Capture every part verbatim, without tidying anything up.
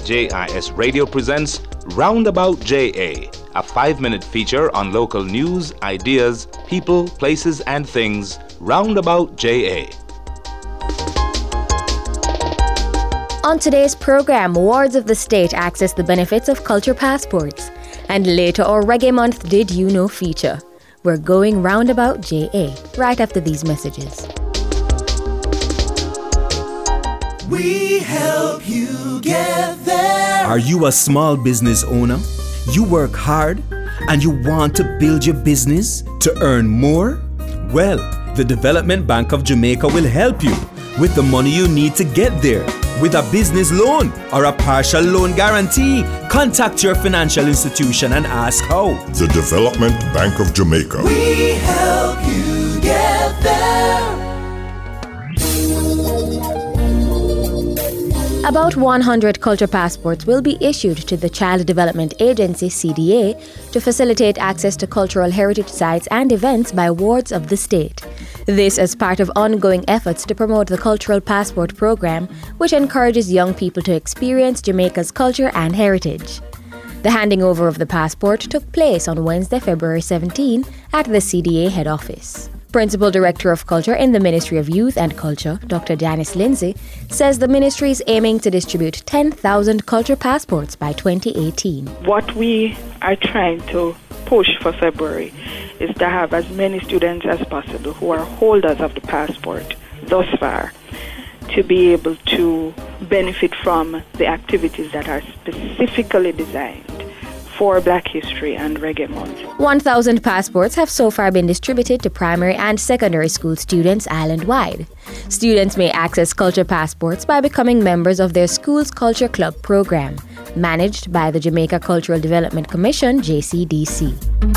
J I S Radio presents Roundabout J A, a five-minute feature on local news, ideas, people, places, and things. Roundabout J A. On today's program, wards of the state access the benefits of culture passports. And later, our Reggae Month Did You Know feature. We're going Roundabout J A right after these messages. We help you get there. Are you a small business owner? You work hard and you want to build your business to earn more? Well, the Development Bank of Jamaica will help you with the money you need to get there. With a business loan or a partial loan guarantee, contact your financial institution and ask how. The Development Bank of Jamaica. We help you get there. About one hundred culture passports will be issued to the Child Development Agency, C D A, to facilitate access to cultural heritage sites and events by wards of the state. This as part of ongoing efforts to promote the Cultural Passport Program, which encourages young people to experience Jamaica's culture and heritage. The handing over of the passport took place on Wednesday, February seventeenth at the C D A head office. Principal Director of Culture in the Ministry of Youth and Culture, Doctor Janice Lindsay, says the ministry is aiming to distribute ten thousand culture passports by twenty eighteen. What we are trying to push for February is to have as many students as possible who are holders of the passport thus far to be able to benefit from the activities that are specifically designed for Black History and Reggae Month. one thousand passports have so far been distributed to primary and secondary school students island-wide. Students may access culture passports by becoming members of their school's Culture Club program, managed by the Jamaica Cultural Development Commission, J C D C.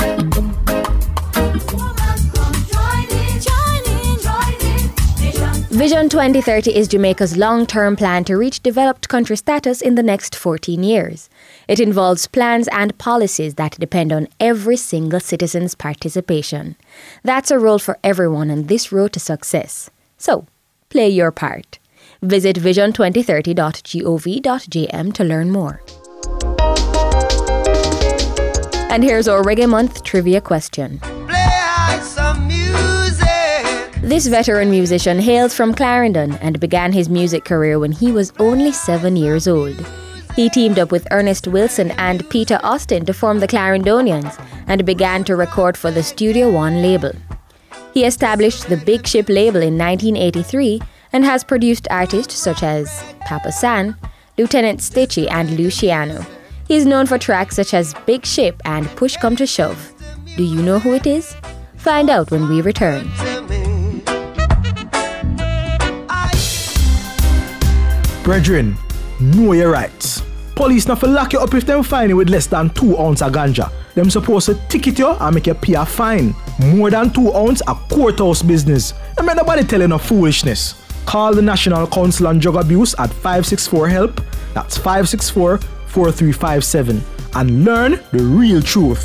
Vision twenty thirty is Jamaica's long-term plan to reach developed country status in the next fourteen years. It involves plans and policies that depend on every single citizen's participation. That's a role for everyone on this road to success. So, play your part. Visit vision twenty thirty dot gov dot j m to learn more. And here's our Reggae Month trivia question. Play some music. This veteran musician hails from Clarendon and began his music career when he was only seven years old. He teamed up with Ernest Wilson and Peter Austin to form the Clarendonians and began to record for the Studio One label. He established the Big Ship label in nineteen eighty-three and has produced artists such as Papa San, Lieutenant Stitchie and Luciano. He's known for tracks such as Big Ship and Push Come to Shove. Do you know who it is? Find out when we return. Brethren, know your rights. Police not for lock you up if them find you with less than two ounce of ganja. Them supposed to ticket you and make you pay a fine. More than two ounce a courthouse business. And make nobody tell you no foolishness. Call the National Council on Drug Abuse at five six four HELP. That's five six four, four three five seven. And learn the real truth.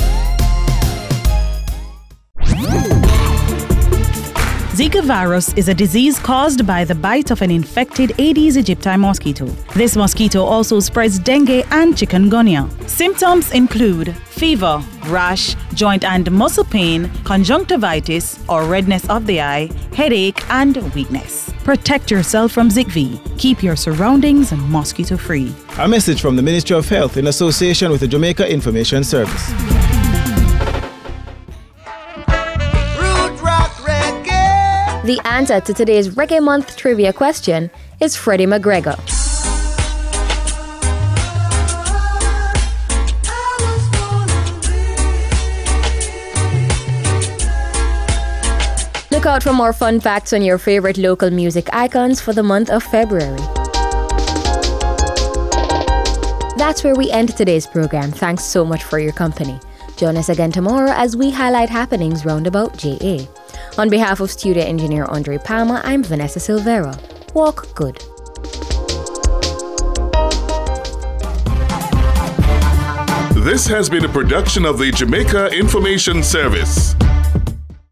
Zika virus is a disease caused by the bite of an infected Aedes aegypti mosquito. This mosquito also spreads dengue and chikungunya. Symptoms include fever, rash, joint and muscle pain, conjunctivitis or redness of the eye, headache and weakness. Protect yourself from Z I C V. Keep your surroundings mosquito-free. A message from the Ministry of Health in association with the Jamaica Information Service. The answer to today's Reggae Month trivia question is Freddie McGregor. Look out for more fun facts on your favorite local music icons for the month of February. That's where we end today's program. Thanks so much for your company. Join us again tomorrow as we highlight happenings roundabout J A. On behalf of studio engineer Andre Palma, I'm Vanessa Silvera. Walk good. This has been a production of the Jamaica Information Service.